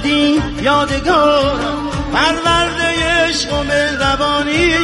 ابدی یادگارم، پرورده عشق و مهربانی.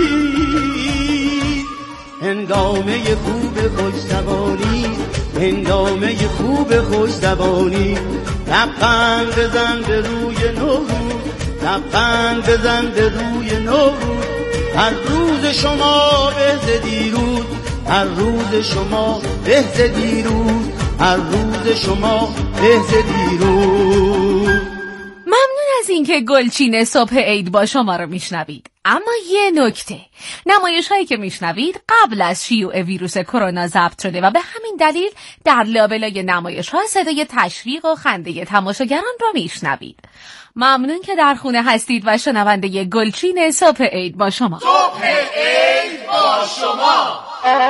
هنگامه خوب خوش‌زبانی، هنگامه خوب خوش‌زبانی، لبخند بزن به روی نوروز، لبخند بزن به روی نوروز. هر روز شما به ز دیروز، هر روز شما به ز دیروز، هر روز شما به ز دیروز. ممنون از اینکه گلچین صبح عید با شما رو میشنوید. اما یه نکته، نمایش هایی که میشنوید قبل از شیوع ویروس کرونا ضبط شده و به همین دلیل در لابلای نمایش ها صدای تشویق و خنده تماشاگران رو میشنوید. ممنون که در خونه هستید و شنونده گلچین صبح عید با شما. صبح عید با شما.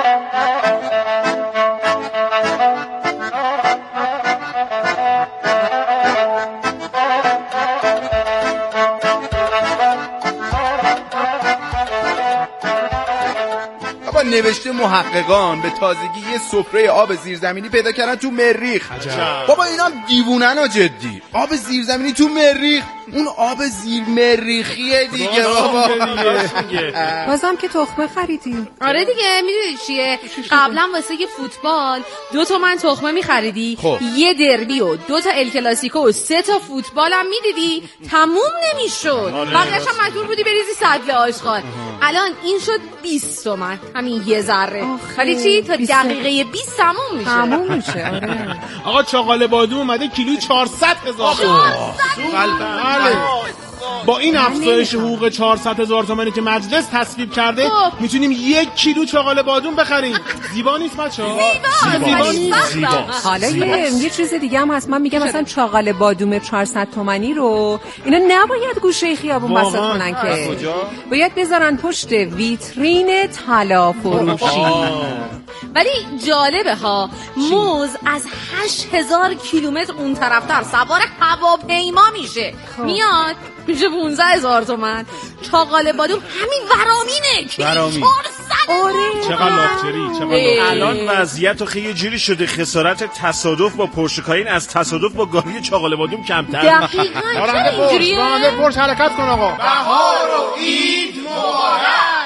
نوشته محققان به تازگی یه سفره آب زیرزمینی پیدا کردن تو مریخ. بابا اینا هم دیوونن ها جدی. آب زیرزمینی تو مریخ، اون آب زیر مریخیه دیگه بابا. بازم که تخمه خریدی. آره دیگه، میدونی چیه؟ قبلا واسه یه فوتبال 2 تومن تخمه میخریدی، یه دربی و 2 تا ال کلاسیکو و 3 تا فوتبال هم میدیدی، تموم نمیشد. بقیه‌اش هم مجبور بودی بریزی سطل آشغال. الان این شد 20 تومن، همین یه ذره. ولی چی؟ تا دقیقه 20 تموم میشه. آره. آقا چاقال بادوم اومده کیلویی 400,000 تومان. با این افزایش حقوق 400,000 تومانی که مجلس تصویب کرده میتونیم 1 کیلو چاقال بادوم بخریم. زیبا نیست بچه‌ها؟ زیبا. حالا یه چیز دیگه هم هست. من میگم مثلا چاقال بادوم 400 تومانی رو اینا نباید گوشه خیابون بساط کنن که باید بذارن پشت ویترین طلا فروشی. ولی جالبه ها، موز از 8,000 کیلومتر اون طرفتر سوار هواپیما میشه، میاد میشه 15,000 تومن. چاقال بادوم همین ورامینه. آره چقدر لاکچری. الان وضعیت خیلی جوری شده خسارت تصادف با پرشکارین از تصادف با گاری چاقال بادوم کمتر. دقیقاً راننده پرش حرکت کن آقا. بهار و عید مبارک.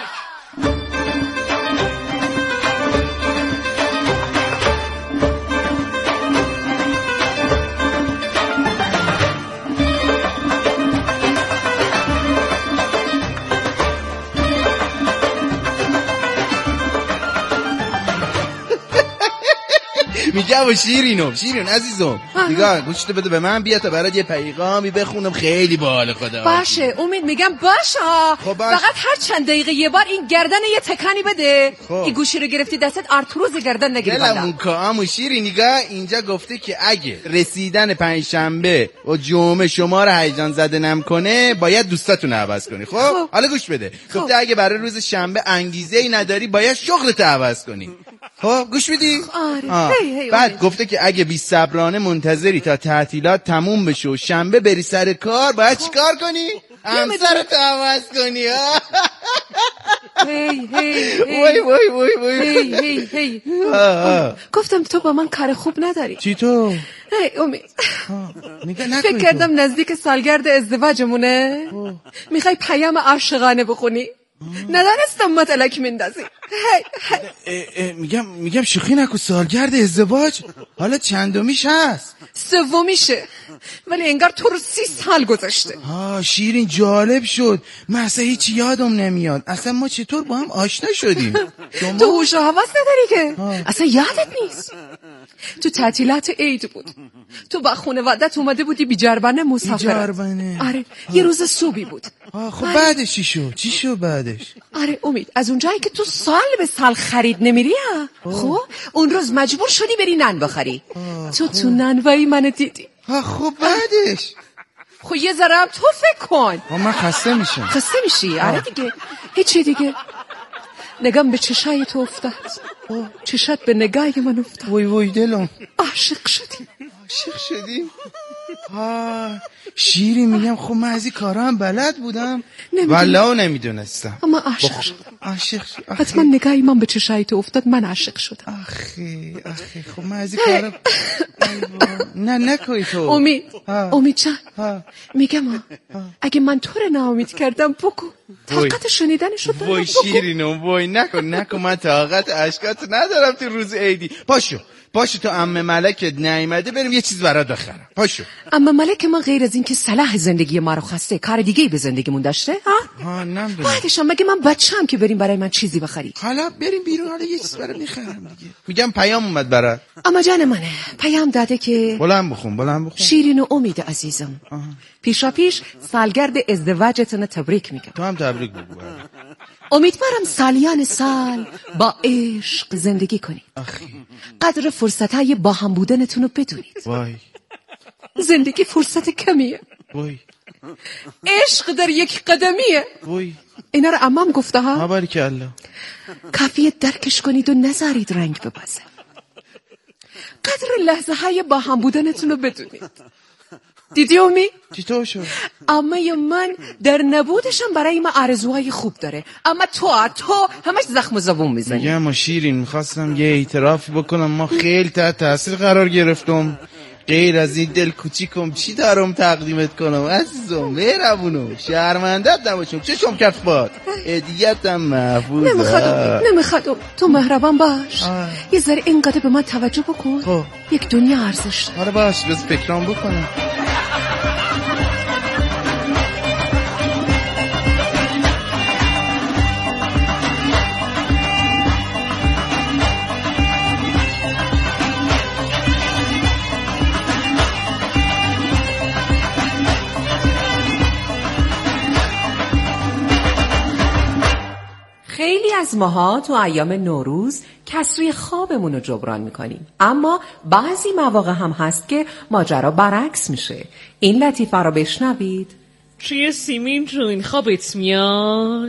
میگم شیرین عزیزم دیگه گوشت بده به من، بیا تا برات یه پیغامی بخونم خیلی باحال. خدا باشه امید، میگم باشه. فقط هر چند دقیقه یه بار این گردن یه تکانی بده. این گوشی رو گرفتی دستت ارتروز گردن نگیری. دلمون کامو شیرین نگاه اینجا گفته که اگه رسیدن پنجشنبه و جمعه شما رو هیجان زده نکنه باید دوستاتون رو عوض کنی. خب حالا گوش بده. گفته اگه برای روز شنبه انگیزه‌ای نداری باید شغلت عوض کنی. خب گوش میدی؟ آره. بعد گفته که اگه بی صبرانه منتظری تا تعطیلات تموم بشه و شنبه بری سر کار باید چیکار کنی؟ همسرت عوض کنی. هی گفتم تو با من کار خوب نداری. چی تو؟ امید فکر کردم نزدیک سالگرد ازدواجمونه میخوای پیام عاشقانه بخونی. ندانستم مطلق مندازی. میگم شوخی نکن، سالگرد ازدواج حالا چندمیش هست؟ 3میشه، ولی انگار تو رو 30 سال گذشته. شیرین جالب شد، من اصلا هیچ یادم نمیاد اصلا ما چطور با هم آشنا شدیم. تو هوش و حواس نداری که اصلا یادت نیست. تو تعطیلات عید بود، تو با خانوادت اومده بودی بیجربنه مسافرت. آره یه روز صبحی بود. خب بعدش چی شد بعدش؟ آره امید، از اونجایی که تو سال به سال خرید نمیری خب اون روز مجبور شدی بری نان بخری. تو نانوایی منو دیدی. خب بعدش خب یه ذره هم تو فکر کن. من خسته میشی. آره دیگه هیچی دیگه. نگام به چشای تو افتاد، چشات به نگاه من افتاد. وای دلم عاشق شدیم. شیری میگم خب من از این کارا هم بلد بودم والله نمیدونستم. اما عاشق شدم. حتما نگاهی من به چشای تو افتاد، من عاشق شدم. آخه خب من از این کارا نه نکنی تو. امید جان میگم اگه من تو رو ناامید کردم بگو، طاقت شنیدنشو دارم. وای شیرینم، وای نکن من طاقت اشکاتو ندارم تو روز عیدی. پاشو تو عمه ملکت نیامده بریم یه چیز برات بخرم. پاشو. عمه ملک ما غیر از این که صلاح زندگی ما رو خواسته کار دیگه ای به زندگیمون داشته؟ ها نمیدونم. بعدش مگه من بچه‌ام که بریم برای من چیزی بخری؟ حالا بریم بیرون، حالا یه چیز برات میخرم دیگه. میگم پیام اومد برات. اما جان منه پیام داده که بلند بخون. شیرین و امید عزیزم، پیش سالگرد ازدواجتون تبریک میگم. تو هم تبریک بگو. امیدوارم سالیان سال با عشق زندگی کنید. قدر فرصتهای با هم بودنتون رو بدونید. وای زندگی فرصت کمیه. وای عشق در یک قدمیه. وای اینا رو عمم گفته ها. باریکالله. کافیه درکش کنید و نذارید رنگ ببازه. قدر لحظه های با هم بودنتون رو بدونید. دیدی امی؟ چطور شد؟ اما من در نبودشم برای ما آرزوهای خوب داره، اما تو همش زخم و زبون میزنی. میگم ما شیرین میخواستم یه اعتراف بکنم، ما خیلی تحت تاثیر قرار گرفتم. غیر از این دل کوچیکم چی دارم تقدیمت کنم عزیزم؟ مهربونم شرمندت نباشم چشم کف باد هدیه‌تم محفوظه. نمیخواد تو مهربان باش. یه ذره اینقدر به من توجه بکن. یک دنیا ارزش داره. آره باش بس فکرام بکنم. خیلی از ماها تو ایام نوروز کسری خوابمون رو جبران میکنیم، اما بعضی مواقع هم هست که ماجرا برعکس میشه. این لطیفه رو بشنوید. چیه سیمین جون خوابت میاد؟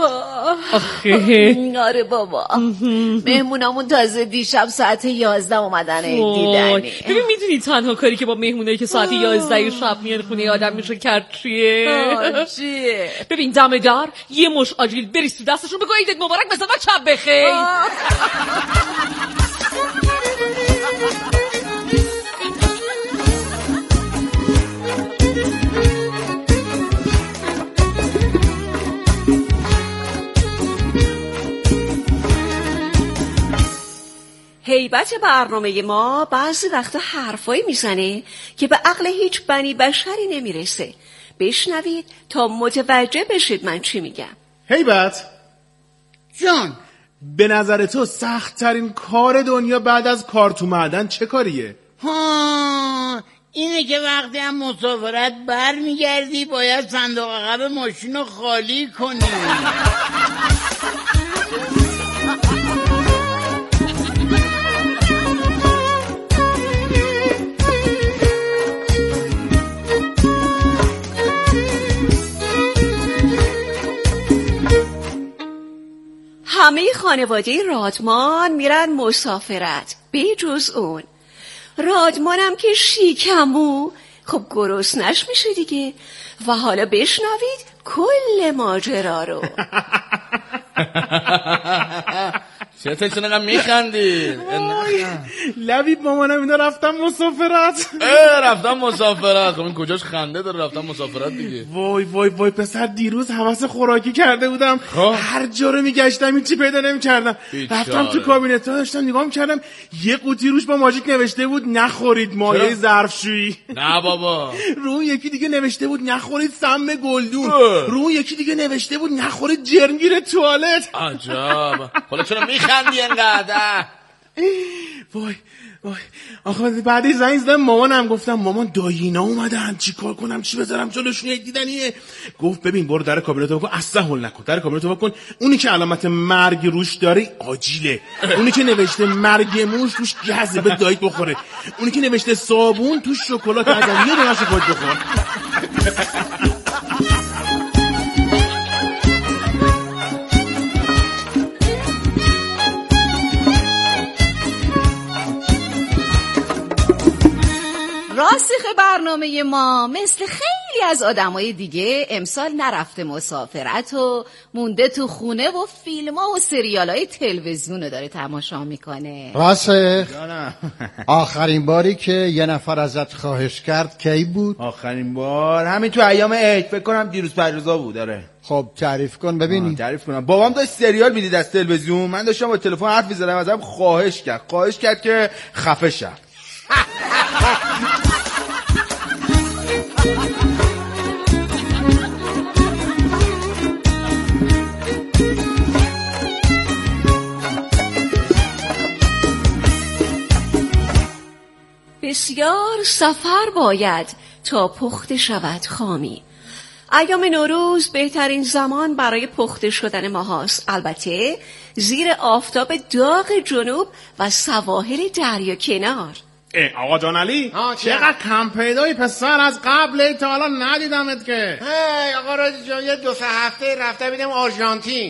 آخه آره بابا، مهمونامون تازه دیشب ساعت 11 اومدن دیدنی. ببین میدونی تنها کاری که با مهمونایی که ساعت 11 شب میاد خونه آدم میشه کرد چیه؟ ببین دم در یه مش آجیل بریز تو دستشون بگو عیدت مبارک مثلا شب بخیر. هیبت برنامه ما بعضی وقتا حرفایی میزنه که به عقل هیچ بنی بشری نمیرسه. بشنوید تا متوجه بشید من چی میگم. هیبت جان، به نظر تو سخت ترین کار دنیا بعد از کار تو معدن چه کاریه؟ اینه که وقتی هم مسافرت بر میگردی باید صندوق عقب ماشین رو خالی کنی. همه خانواده رادمان میرن مسافرت به جز اون. رادمانم که شیکمو خب گرسنش میشه دیگه. و حالا بشنوید کل ماجرا رو. چطور چنقدر میخندی؟ لبیب مامانم اینا رفتم مسافرت. رفتم مسافرت. خب این کجاش خنده داره؟ رفتم مسافرت دیگه. وای پسر دیروز حوس خوراکی کرده بودم. هر جا رو میگشتم این چی پیدا نمی‌کردم. رفتم تو کابینت داشتم نگاه می‌کردم یه قوطی روش با ماژیک نوشته بود نخورید مایع ظرفشویی. نه بابا. رو یکی دیگه نوشته بود نخورید سم گلدون. رو یکی دیگه نوشته بود نخورید جرمگیر توالت. عجب. حالا چرا میخندی انقدر؟ وای آخه بعدی زنگ زدم مامانم، گفتم مامان دایینا اومدن چی کار کنم چی بذارم جلوشون دیدنیه. گفت ببین برو در کابینتو بکن، اصلا هول نکن، در کابینتو بکن. اونی که علامت مرگ روش داره آجیله، اونی که نوشته مرگ موش روش گزه به دایت بخوره، اونی که نوشته صابون توش شکلات اگر یه دونه‌شو خود بخور. راسخ برنامه ما مثل خیلی خیلی از آدمای دیگه امسال نرفته مسافرت و مونده تو خونه و فیلم‌ها و سریال‌های تلویزیون رو داره تماشا میکنه. راسته؟ آخرین باری که یه نفر ازت خواهش کرد کی بود؟ آخرین بار همین تو ایام عید، فکر کنم دیروز پریروزا بود. داره. خب تعریف کن ببینی. تعریف کنم. بابام داشت سریال میدید از تلویزیون، من داشتم با تلفن حرف می‌زدم، ازم خواهش کرد که خفه شم. بسیار سفر باید تا پخته شود خامی. ایام نوروز بهترین زمان برای پخته شدن ماهاست، البته زیر آفتاب داغ جنوب و سواحل دریا کنار. آقا جان علی چقدر کم پیدایی پسر، از قبل تا حالا ندیدمت که. آقا رازی جان یه 2-3 هفته رفته بیدم آرژانتین.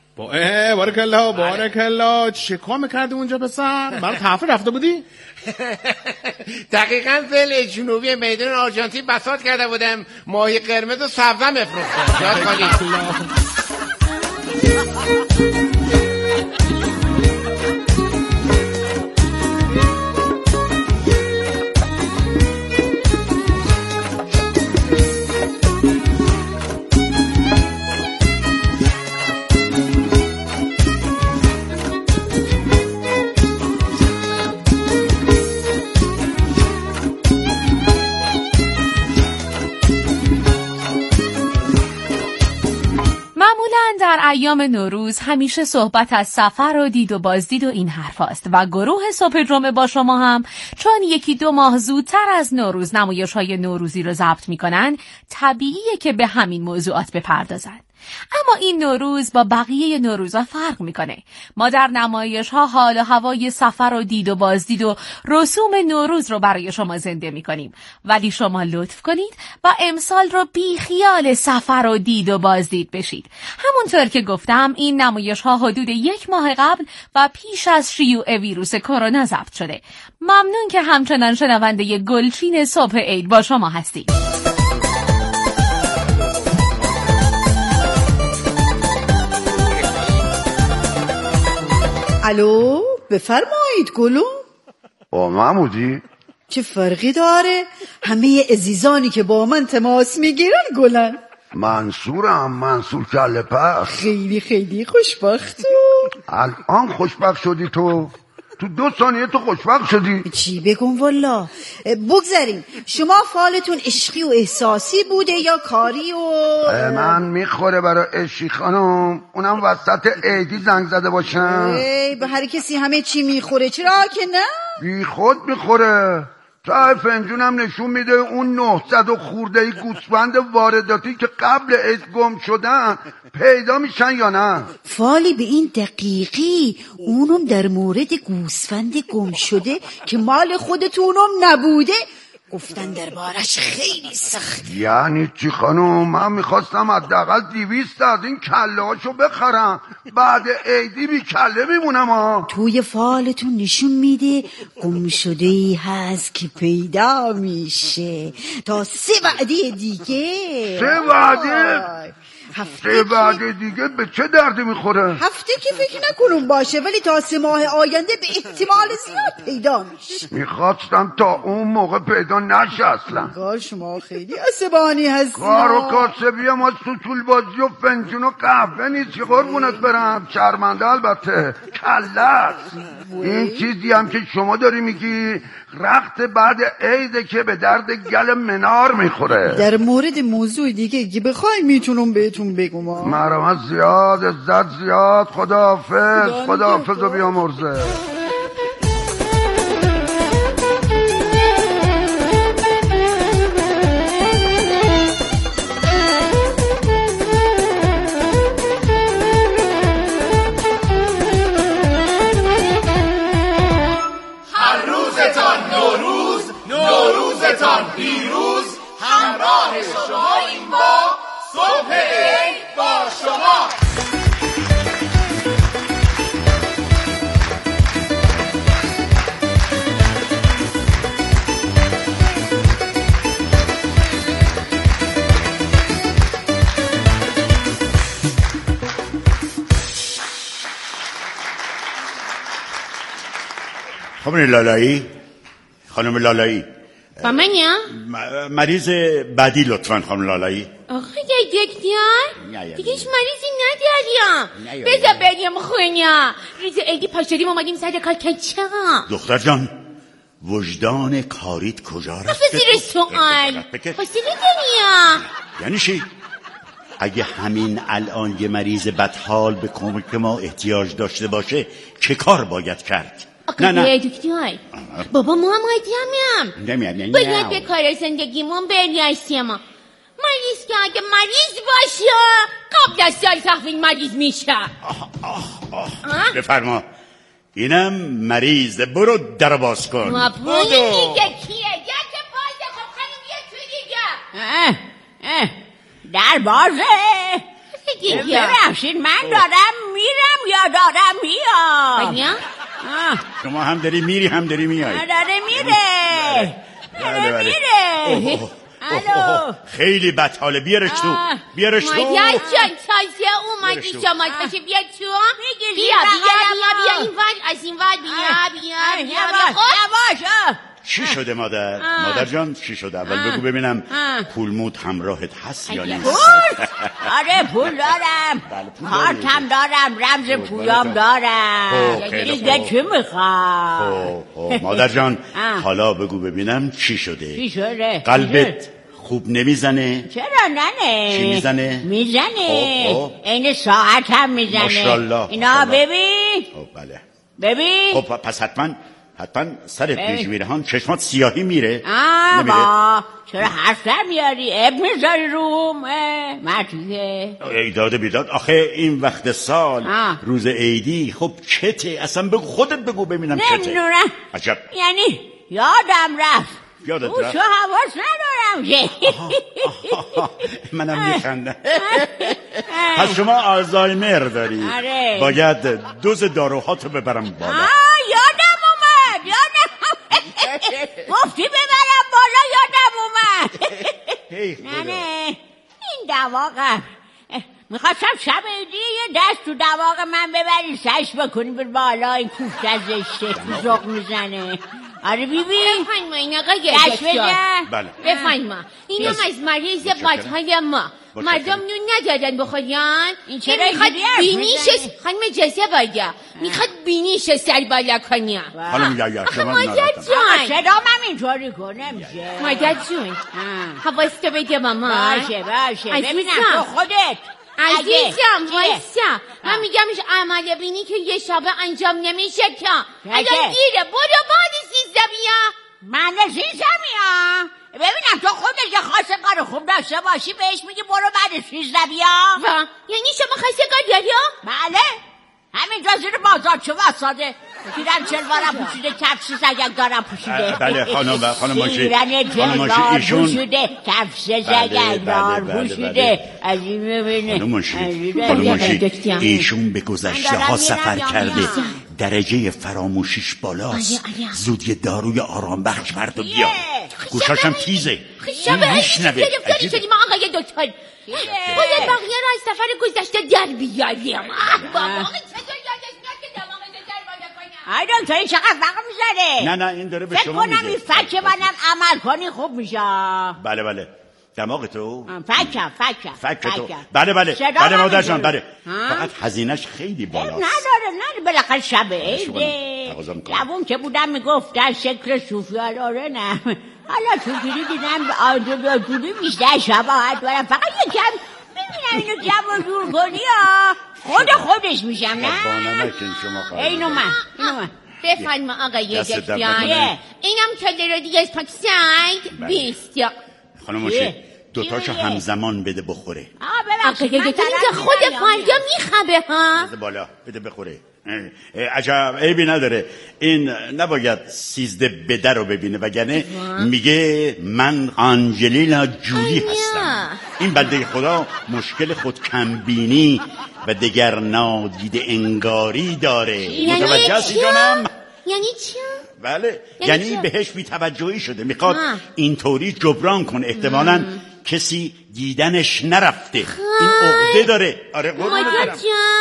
بارکالله چه کار میکردی اونجا پسر؟ برای تفریح رفته بودی؟ دقیقاً ضلع جنوبی میدان آرژانتین بساط کرده بودم، ماهی قرمز و سبزه بفروختم. یاد کنید. در ایام نوروز همیشه صحبت از سفر و دید و بازدید و این حرف هاست و گروه صبح جمعه با شما هم چون 1-2 ماه زودتر از نوروز نمایش‌های نوروزی رو ضبط می‌کنن، طبیعیه که به همین موضوعات بپردازن. اما این نوروز با بقیه نوروزها فرق میکنه. ما در نمایش‌ها حال و هوای سفر و دید و بازدید و رسوم نوروز رو برای شما زنده میکنیم، ولی شما لطف کنید و امسال رو بی خیال سفر و دید و بازدید بشید. همونطور که گفتم این نمایش‌ها حدود 1 ماه قبل و پیش از شیوع ویروس کرونا ضبط شده. ممنون که همچنان شنونده گلچین صبح عید با شما هستید. الو بفرمایید گلو. با محمودی؟ چه فرقی داره؟ همه عزیزانی که با من تماس میگیرن گلن. منصور کله پس. خیلی خیلی خوشبخت. الان خوشبخت شدی تو 2 ثانیه تو خوشبخت شدی. چی بگم والا. بگذاریم شما فالتون عشقی و احساسی بوده یا کاری و من میخوره برای عشقی خانم، اونم وسط عیدی زنگ زده باشم. به هر کسی همه چی میخوره، چرا که نه؟ بی خود میخوره. تا فنجونم نشون میده اون 900 و خورده‌ای گوسفند وارداتی که قبل عید گم شدن پیدا میشن یا نه. فالی به این دقیقی، اونم در مورد گوسفند گم شده که مال خودتونم نبوده گفتن دربارش خیلی سخت. یعنی چی خانم؟ من میخواستم حداقل 200 از این کله هاشو بخرم، بعد عیدی بی کله میمونم ها. توی فالتون نشون میده گم شده ای هست که پیدا میشه تا 3 وعده دیگه. 3 وعده؟ 3 وعده دیگه به چه دردی میخوره؟ هفته که فکر نکنم باشه، ولی تا 3 ماه آینده به احتمال زیاد پیدا میشه. میخواستم تا اون موقع پیدا نشه اصلا. کار شما خیلی عصبانی هستی. کار و کاسبی ما سطول بازی و فنجون و قهوه نیست که قربونت برم. شرمنده البته کله است. این چیزی هم که شما داری میگی رخت بعد عیده که به درد گل منار میخوره. در مورد موضوع دیگه که بخوای میتونم بهتون بگم. مرحمت زیاد، عزت زیاد. خداحافظ و بیامرزه. نوروزتان پیروز، همراه شما این با صبح عید با شما. خانم لالایی با منیا؟ مریض بعدی لطفاً خانم لالایی. آخه دکتر دیگه هیچ مریضی نداریم. بذار بریم خونه. ریز ایدی پاش دادیم اومدیم سر کار که چه؟ دختر جان وجدان کاریت کجا رفته؟ بذار زیر سؤال فاصله دنیا یعنی چی؟ اگه همین الان یه مریض بدحال به کمک ما احتیاج داشته باشه چه کار باید کرد؟ نه دکتر بابا ما هم آدمیم باید به کار زندگیمون برگشتیم. مریض که اگه مریض باشه قبل از سال تحویل مریض میشه. بفرما اینم مریض برو در باز کن. ما پولی دیگه کیه گرد بازه. خب خانم یه توی دیگه در بازه ببخشید من دارم میرم یا دارم میام؟ شما هم داری میری هم داری میای. داره میره. الو خیلی بدحاله. بیارش تو بیارش تو. مادر جان تازه اومدی شما تازه بیا تو. بیا این ور از این ور بیا یواش. چی شده مادر؟ مادر جان چی شده؟ اول بگو ببینم پولمود همراهت هست یا نیست؟ آره پول دارم. کارتم دارم. رمز پولام دارم. دیگه چی میخوام؟ مادر جان حالا بگو ببینم چی شده؟ چی شده؟ قلبت خوب نمیزنه؟ چرا ننه؟ چی میزنه؟ میزنه. این ساعت هم میزنه. ماشاءالله. اینا ببین. بله ببین. خب پس حتما سرت پیش میره. هم چشمات سیاهی میره؟ با چرا حرف در میاری؟ اب میذاری روم مرتیزه ایداد بیداد. آخه این وقت سال روز عیدی خب چته؟ اصلا بگو خودت بگو ببینم چته. نمیدونم. عجب. یعنی یادم رفت. یادت رفت؟ تو حواس ندارم. منم میخندم. پس شما آلزایمر داری. باید دوز داروهاتو ببرم بالا. یادم اومد. گفتی ببرم بالا یادم اومد. نه این دواقم میخواستم شب عیدی یه دست تو دواق من ببری سش بکنی بر بالا. این کوفت زشته تو ذوق میزنه. آره بیبی بفرما این آقای دکتر. بفرما اینم از مریض بدهای ما. مردم نون ندادن بخورن. این میخواد بینیش خانم اجازه باید میخواد بینیش سر بالا کنیم. مادر جون صدام هم اینطوری کنه میشه. مادر جون حواستو بده ماما. باشه ببینم تو خودت عزیزم وایسا. من میگمش عمل بینی که یه شبه انجام نمیشه که الان دیره. برو بعد 13 بیا. من 13 میام. ببینم تو خودت یه خواستگار خوب داشته باشی بهش میگی برو بعد 13 بیا. یعنی شما خواستگار داری؟ بله همینجا زیر بازار چه وساده پیرن چلوارم پوشیده کفش زگگدارم پوشیده. بله خانم ماشی پیرن چلوار پوشیده کفش زگگدار پوشیده. از این ببینه خانم ماشی ایشون به گذشته ها سفر کرده. درجه فراموشیش بالاست. زود یه داروی آرام بخش فرد و بیا. گوشاشم تیزه میشنوه. گرفتاری شدیم آقای دکتر. باید بقیه را از سفر گذشته در بیاریم. بابا ای دکتر چقدر وقت میزنه؟ نه این داره به شما میگه. فکر کنم این فک منم عمل کنی خوب میشه. بله دماغ تو فک تو بله مادر جان بله. فقط هزینه‌اش خیلی بالاست. نداره بالاخره شب عیده. جوون که بودم میگفتن شکل سوفیالاره نه. حالا تو گیری دیدم آدوی بیشتر شباهت دارم. فقط یکم ببینم اینو جمع جور کنی خودش میشم نه؟ اینو من بفرما آقای دکتر. اینم کلر دیگه از پاکستان 20. خانم ماشی دوتاشو همزمان بده بخوره. آقای دکتر اینجا خود فردا میخوابه ها. بده بالا بده بخوره. عجب عیبی نداره. این نباید 13 بده رو ببینه وگرنه میگه من آنجلینا جولی هستم. این بنده خدا مشکل خود کمبینی و دگر نادیده انگاری داره. متوجه هستی جانم؟ یعنی چی؟ بله یعنی بهش بی‌توجهی شده. میخواد اینطوری جبران کنه. احتمالاً کسی دیدنش نرفته. این عقده داره. آره مادر جان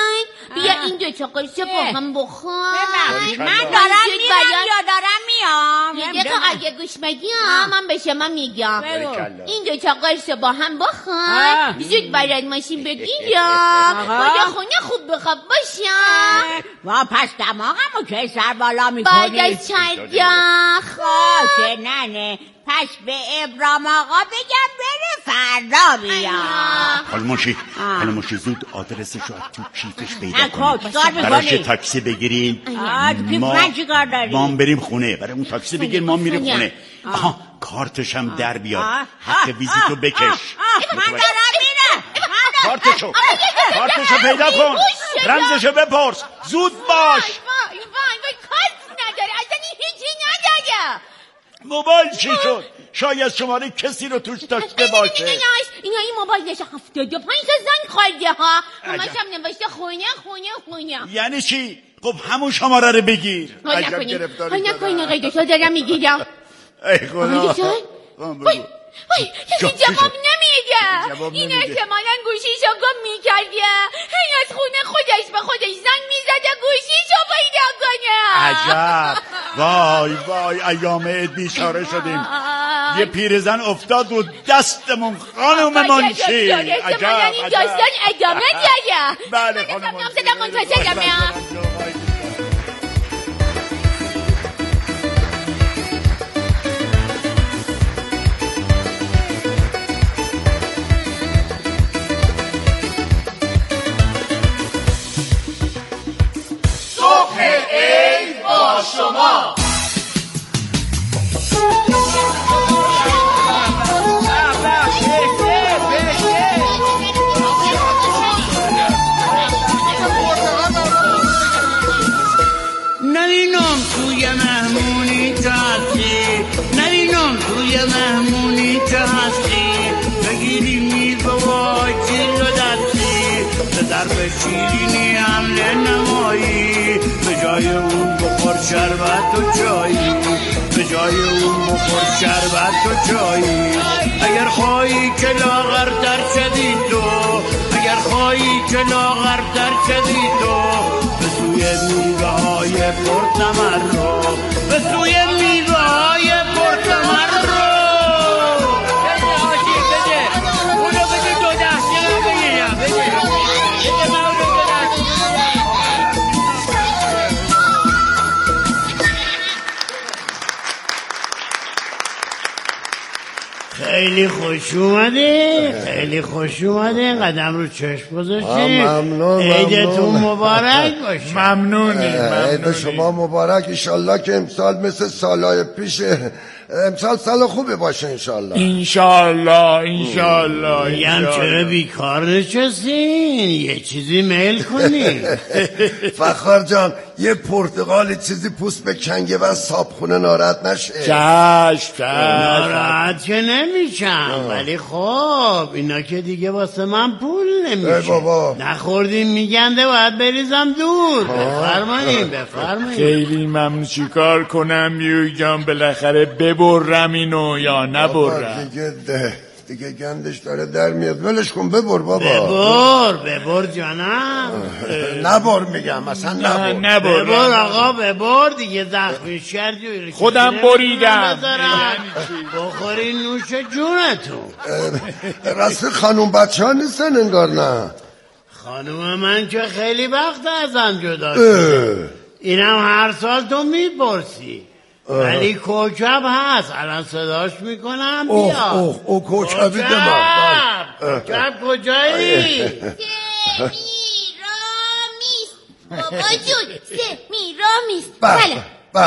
بیا این دو تا قرص با هم بخور. من دارم میام. یه دقیقه اگه گوش بدی من به شما میگم این دو تا قرص با هم بخور، زود برات ماشین بگیرم، خدا خونه خوب بخواب باشم. و پس دماغمو که سر بالا میکنی؟ بعد از چند داخل باشه ننه، پس به ابرام آقا بگم بره فردا بیام. حالا ماشی زود آدرسشو از تو کیفش پیدا کنید، چیکار براش میکنی؟ تاکسی بگیرین. من چیکار داری؟ ما بریم خونه، برای اون تاکسی بگیر ما میریم خونه. آها کارتش هم در بیار، حق ویزیتو بکش. من دارم میرم. کارتشو پیدا کن، رمزشو بپرس، زود باش. وای کارت نداره، اصلا هیچی نداره. موبایل چی شد؟ شاید شماره کسی رو توش داشته باشه. اینا این موبایلش 75 تا زنگ خورده ها. همش هم نوشته خونه. یعنی چی؟ خب همون شماره رو بگیر. حال نکنین قیدشو دارم میگیرم. ای خدا. وای کسی جواب نمیده. این احتمالا گوشیشو گم میکرده، هی از خونه خودش به خودش زنگ میزده گوشیشو پیدا کنه. عجب. وای ایام بیچاره شدیم. یه پیرزن افتاد و دستمون خانم منشی. احتمالا این داستان ادامه داره. بله خانم منشی. صبح عید با شما. نرینم توی مهمونی تا هستی، نرینم توی مهمونی تا هستی، بگیری میز و چیز و دستی، به درب شیرینی حمله نمایی، به جای اون بخور شربت و چایی، به جای اون بخور شربت و چایی. اگر خواهی که لاغرتر شدی تو، اگر خواهی که لاغرتر شدی تو، به سوی میوه های پرثمر رو، به سوی میوه های پرثمر رو. خیلی خوش اومده، خیلی خوش اومده، قدم رو چشم گذاشتی. ممنون. عیدتون مبارک باشه. ممنونی. عید شما مبارک. انشالله که امسال مثل سالهای پیشه، امسال سال خوبی باشه انشالله. انشالله. میگم چرا بیکار نشستین؟ یه چیزی میل کنی. فخر جان یه پرتقالی چیزی پوست به کنگه و صابخونه ناراحت نشه. چشم. ناراحت که نمیشم، ولی خب اینا که دیگه واسه من پول نمیشه. بابا نخوردیم میگنده باید بریزم دور. بفرمایید. خیلی ممنون. چی کار کنم یوی جان؟ بالاخره ببرم اینو یا نبرم؟ دیگه گندش داره در میاد، ولش کن ببر بابا. ببر جانم. نبر میگم مثلا نبر. ببر آقا ببر دیگه، زخمی کردی خودم بریدم. بخوری نوش جونتون. راستی خانوم بچه ها نیستن انگار؟ نه خانوم من که خیلی وقت ازم جدا شده، اینم هر سال تو میپرسی، ولی کوکب هست، الان صداش میکنم بیا. اوه کوکبی دمم. کوکب کجایی؟ بابا جون سمیرامیست. بله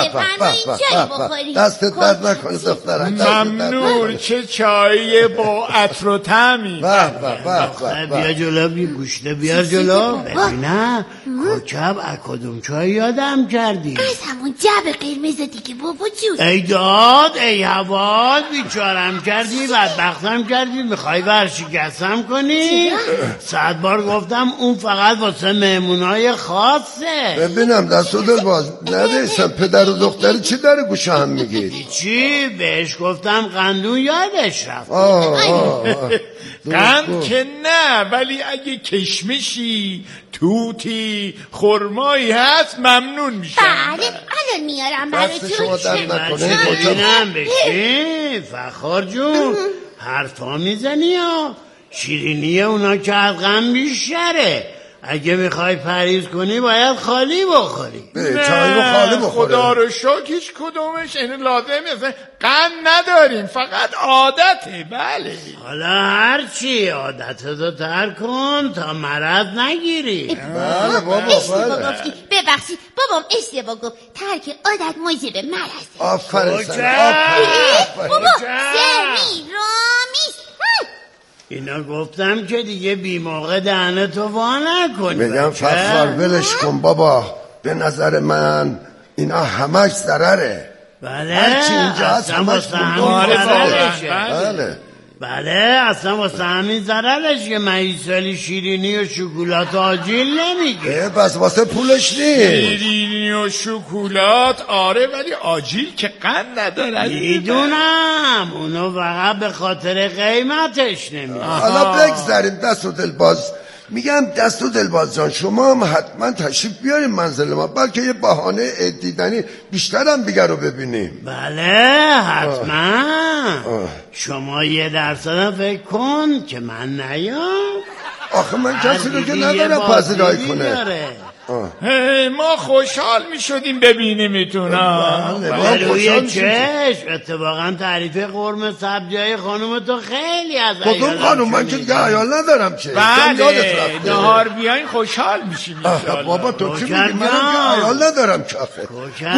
دستت درد نکنه دخترم. ممنون. چه چایی با عطر و طعمی. بیا جلو، بی گوشته بیار جلو ببینم. کوکب از کدوم چای یادم کردی؟ از همون جعب قرمز دیگه بابا جون. ای داد ای حواد، بیچارم کردی، بدبختم کردی، میخوای ورشکستم کنی؟ 100 بار گفتم اون فقط واسه مهمونای خاصه. ببینم دست و دل باز ندیستم. پدر و دختری چی داره گوشه هم میگید؟ چی؟ بهش گفتم قندون یادش رفت. قند که نه، ولی اگه کشمشی، توتی، خرمایی هست ممنون میشم. بله الان میارم براتون. شما در نکنه ببینم بشین فخار جون، حرفا میزنی یا شیرینی اونا که از غم بیشتره. اگه میخوای پریز کنی باید خالی بخوری. چای رو خالی بخوره. خدا رو شکر هیچ کدومش این لازمه، قند نداریم، فقط عادته. بله حالا هرچی عادتتو ترک کن تا مرض نگیری. بله بابا اشتباه گفتی، ببخشید بابام اشتباه گفت. ترک عادت موجب مرض. آفرین بابا سمیرامیز. اینا گفتم که دیگه بی موقع دهنتو وا نکنی. میگم فخر ولش کن بابا، به نظر من اینا همش ضرره. بله هرچی اینجا هست همش بله بله اصلا واسه همین ضررش که مهیسالی شیرینی و شکلات آجیل نمیگه. بس واسه پولش نیست. شیرینی و شکلات آره، ولی آجیل که قند نداره. میدونم اونو فقط به خاطر قیمتش نمیگه. حالا بگذاریم دست و دلباز. میگم دست و دلباز جان، شما هم حتما تشریف بیاریم منزل ما، بلکه یه بهانه عید دیدنی بیشترم دیگر رو ببینیم. بله حتما. شما 1% فکر کن که من نیام. آخه من کسی رو که ندارم پذیرایی کنه. ما خوشحال می شدیم ببینیمتون. روی چشم. اتفاقا تعریف قرمه سبزیای خانوم تو خیلی از کدوم خانوم؟ من که دیگه عیال ندارم چه. بله نهار بیاین خوشحال میشیم. بابا تو چی میگی؟ من که عیال ندارم که آخه.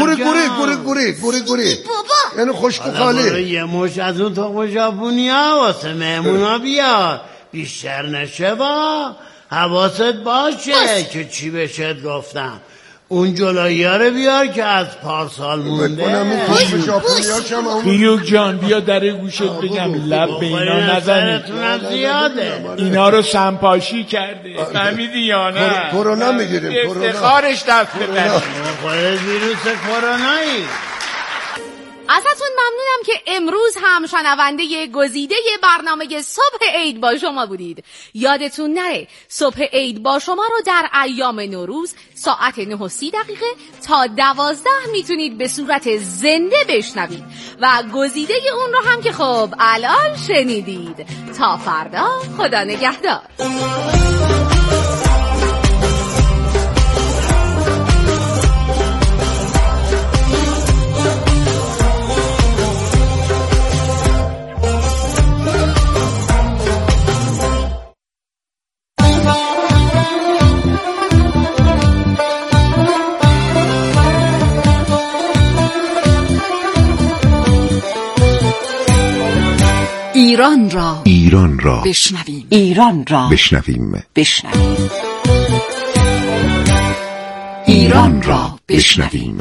گوری یعنی خشک و خالی. یه مش از اون تخم ژاپنیا واسه مهمونا بیار، بیشتر نشه با. حواست باشه که چی بهت گفتم. اون جلویی ها رو بیار که از پارسال مونده. پیوک جان بیا در گوشت بگم لب به اینا نزنید، اینا رو سنپاشی کرده. فهمیدی یا نه؟ کرونا میگیریم. افتخارش دست ببریم. خودت ویروس کرونایی. ازتون ممنونم که امروز هم شنونده گزیده برنامه صبح عید با شما بودید. یادتون نره صبح عید با شما رو در ایام نوروز ساعت 9:30 تا 12 میتونید به صورت زنده بشنوید و گزیده اون رو هم که خب الان شنیدید. تا فردا خدا نگهدار. ایران را بشنویم. ایران را بشنویم.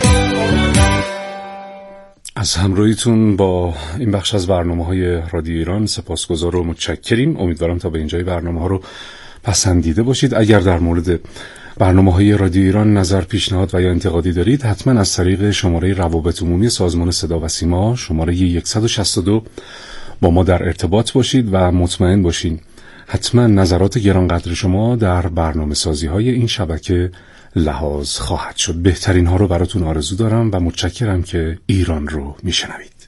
از همراهیتون با این بخش از برنامه‌های رادیو ایران سپاسگزار و متشکریم. امیدوارم تا به اینجای برنامه‌ها رو پسندیده باشید. اگر در مورد برنامه‌های رادیو ایران نظر، پیشنهاد و یا انتقادی دارید، حتما از طریق شماره روابط عمومی سازمان صدا و سیما شماره 162 با ما در ارتباط باشید و مطمئن باشین حتما نظرات گرانقدر شما در برنامه‌سازی‌های این شبکه لحاظ خواهد شد. بهترین ها رو براتون آرزو دارم و متشکرم که ایران رو میشنوید.